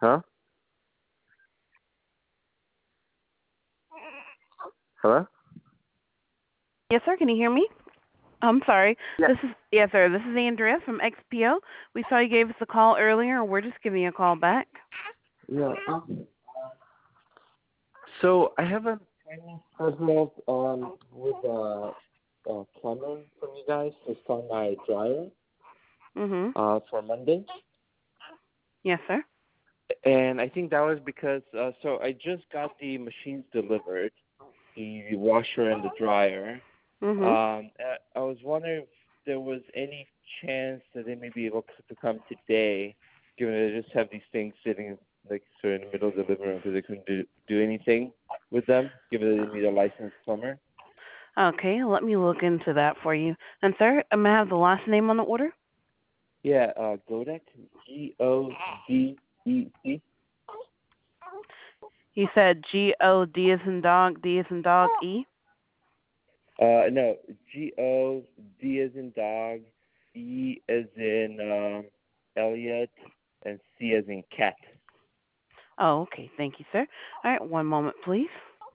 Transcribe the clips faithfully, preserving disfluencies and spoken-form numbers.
Huh? Hello? Yes, sir. Can you hear me? I'm sorry. Yeah. This is yes, sir. This is Andrea from X P O. We saw you gave us a call earlier. We're just giving you a call back. Yeah. Um, so I have a training scheduled um, with uh, uh, plumber from you guys to install my dryer Mhm. uh, for Monday. Yes, sir. And I think that was because, uh, so I just got the machines delivered, the washer and the dryer. Mhm. Um, uh, I was wondering if there was any chance that they may be able to come today, given that I just have these things sitting like sort of in the middle of the living room because they couldn't do, do anything with them, given that they need a licensed plumber. Okay. Let me look into that for you. And sir, I may I have the last name on the order. Yeah, uh, Godek, G O D E C. You said G O D as in dog, D as in dog, E. Uh, no, G O D as in dog, E as in um, Elliot, and C as in cat. Oh, okay. Thank you, sir. All right. One moment, please.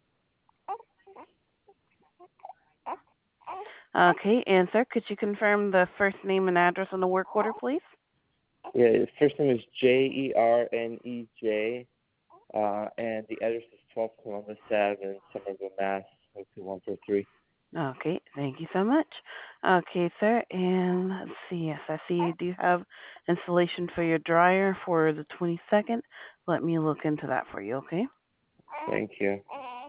Okay. And sir, could you confirm the first name and address on the work order, please? Yeah, his first name is J E R N E J, uh, and the address is twelve Columbus Ave in Somerville, Mass. oh two one four three. Okay, thank you so much. Okay, sir, and let's see. Yes, I see you do have installation for your dryer for the twenty-second. Let me look into that for you, okay? Thank you.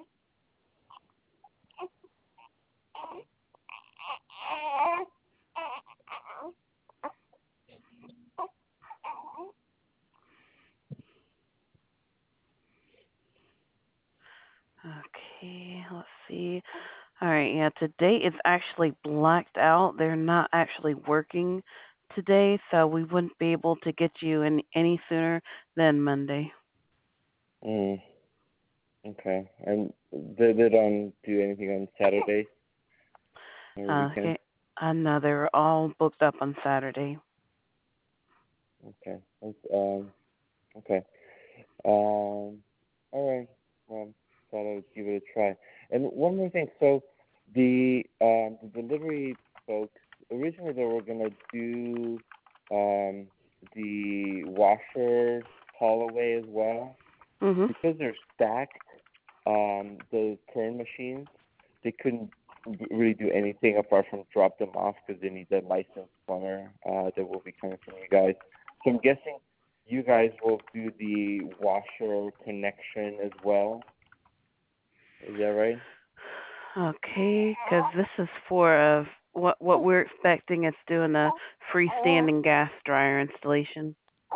Okay, let's see. All right, yeah, today it's actually blacked out. They're not actually working today, so we wouldn't be able to get you in any sooner than Monday. Mm, okay. And they, they don't do anything on Saturdays or weekends? Okay, I know they're all booked up on Saturday. Okay. That's, um, okay. Um, all right. Well, thought I would give it a try. And one more thing. So the um, the delivery folks originally they were gonna do um, the washer haul away as well. Mhm. Because they're stacked, um, those turn machines, they couldn't really do anything apart from drop them off because they need a licensed plumber uh, that will be coming from you guys. So I'm guessing you guys will do the washer connection as well. Is that right? Okay, because this is for uh, what what we're expecting is doing a freestanding gas dryer installation.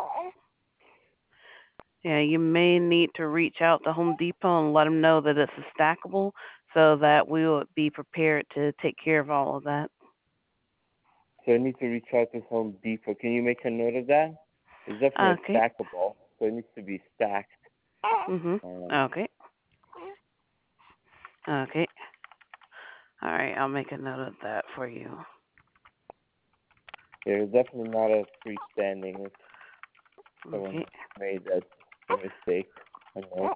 Yeah, you may need to reach out to Home Depot and let them know that it's a stackable, so that we will be prepared to take care of all of that. So I need to reach out to Home Depot. Can you make a note of that? It's definitely Okay. stackable, so it needs to be stacked. Mhm. Um, Okay. Okay. All right, I'll make a note of that for you. yeah, it's definitely not a freestanding. It's someone Okay. made that a mistake. I know.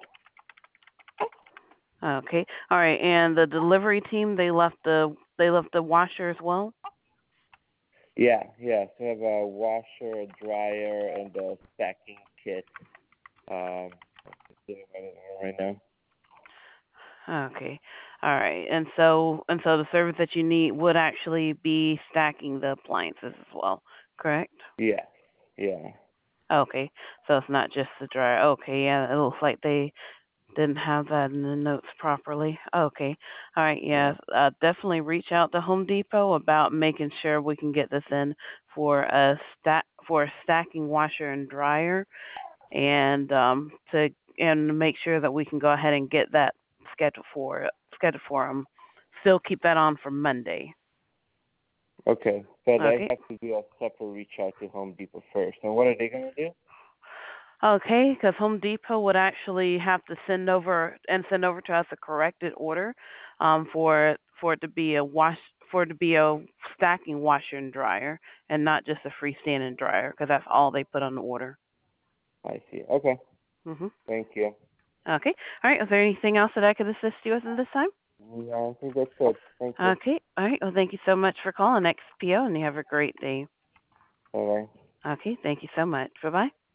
Okay. All right, and the delivery team they left the they left the washer as well. Yeah, yeah. So I have a washer, a dryer, and a stacking kit. Um, sitting right now. Okay. All right. And so and so the service that you need would actually be stacking the appliances as well, correct? Yeah, yeah. Okay. So it's not just the dryer. Okay, yeah, it looks like they didn't have that in the notes properly. Okay. All right, yeah. Mm. Uh, definitely reach out to Home Depot about making sure we can get this in for a stack for a stacking washer and dryer and um to and make sure that we can go ahead and get that scheduled for scheduled for them. Still keep that on for Monday. Okay, but I Okay. have to do a separate reach out to Home Depot first. And what are they gonna do? Okay, because Home Depot would actually have to send over and send over to us a corrected order um, for for it to be a wash for it to be a stacking washer and dryer and not just a freestanding dryer because that's all they put on the order. I see. Okay. Mhm. Thank you. Okay. All right. Is there anything else that I could assist you with at this time? No, I think that's it. Thank you. Okay. All right. Well, thank you so much for calling X P O, and you have a great day. Bye bye. Okay. Thank you so much. Bye bye.